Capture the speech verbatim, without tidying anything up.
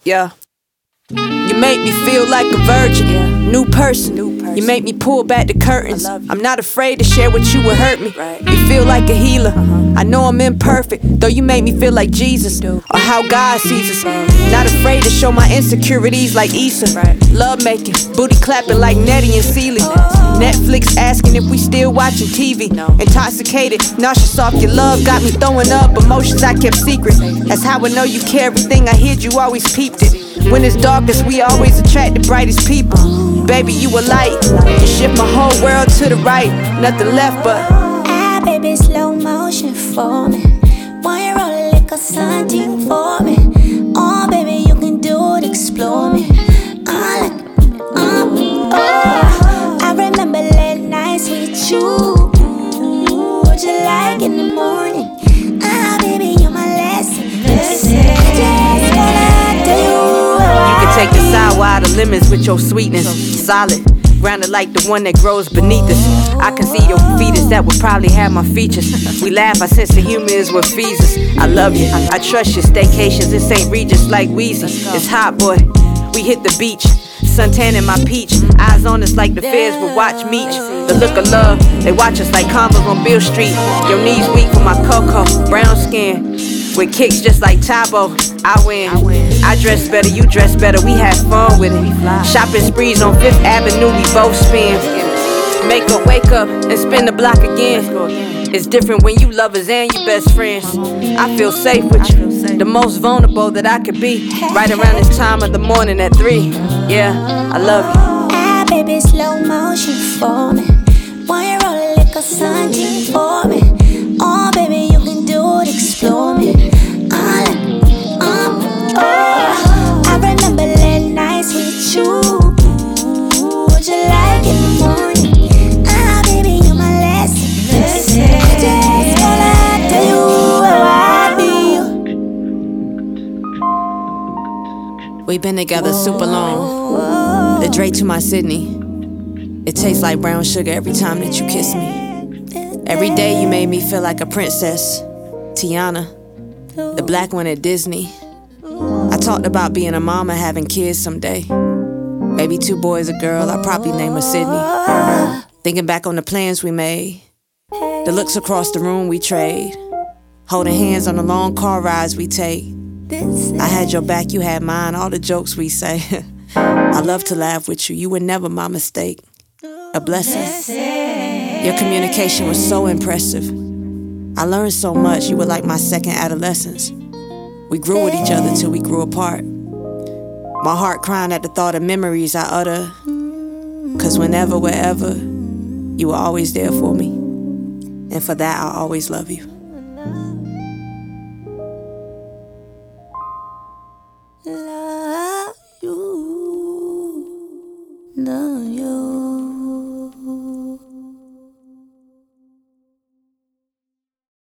Yeah. You make me feel like a virgin, yeah. New person. New person. You make me pull back the curtains. I'm not afraid to share what you would hurt me. Right. You feel like a healer. Uh-huh. I know I'm imperfect, though you make me feel like Jesus, or how God sees us. Not afraid to show my insecurities like Issa. Right. Love making, booty clapping like Nettie and Celie. Oh. Netflix asking if we still watching T V. No. Intoxicated, nauseous off your love, got me throwing up emotions I kept secret. That's how I know you care. Everything I hid, you always peeped it. When it's darkest, we always attract the brightest people. Baby, you a light. You shift my whole world to the right. Nothing left but ah, baby, slow motion for me. Why you roll a little something for me? Oh, baby, you can do it, explore me. I like it, um, oh. I remember late nights with you. What you like in the morning? Ah, baby, you're my lesson. Listen, just gonna do you. Take the sour out of lemons with your sweetness. Solid, grounded like the one that grows beneath us. I can see your fetus that would probably have my features. We laugh, our sense of humor is what feeds us. I love you, I trust you. Staycations in Saint Regis like Weezy. It's hot, boy. We hit the beach. Suntan in my peach. Eyes on us like the feds would watch Meech. The look of love, they watch us like Converse on Beale Street. Your knees weak for my cocoa. Brown skin with kicks just like Chabo. I win. I dress better, you dress better. We have fun with it. Shopping sprees on Fifth Avenue, we both spin. Make up, wake up, and spin the block again. It's different when you lovers and you best friends. I feel safe with you, the most vulnerable that I could be. Right around this time of the morning at three. Yeah, I love you. Ah, baby, slow motion for me. Why you roll a little something for me? Oh, baby, you can do it, explore me. I like it, um, oh. I remember late nights with you. What you like in the morning? Ah, baby, you're my lesson. Listen, just gonna tell you how I feel. We've been together super long. The Drake to my Sydney. It tastes like brown sugar every time that you kiss me. Every day you made me feel like a princess. Tiana, the black one at Disney. I talked about being a mama, having kids someday. Maybe two boys, a girl, I'd probably name her Sydney. Thinking back on the plans we made, the looks across the room we trade, holding hands on the long car rides we take. I had your back, you had mine, all the jokes we say. I love to laugh with you, you were never my mistake. A blessing. Your communication was so impressive. I learned so much, you were like my second adolescence. We grew with each other till we grew apart. My heart crying at the thought of memories I utter. Cause whenever, wherever, you were always there for me. And for that, I'll always love you. Love you. Love you.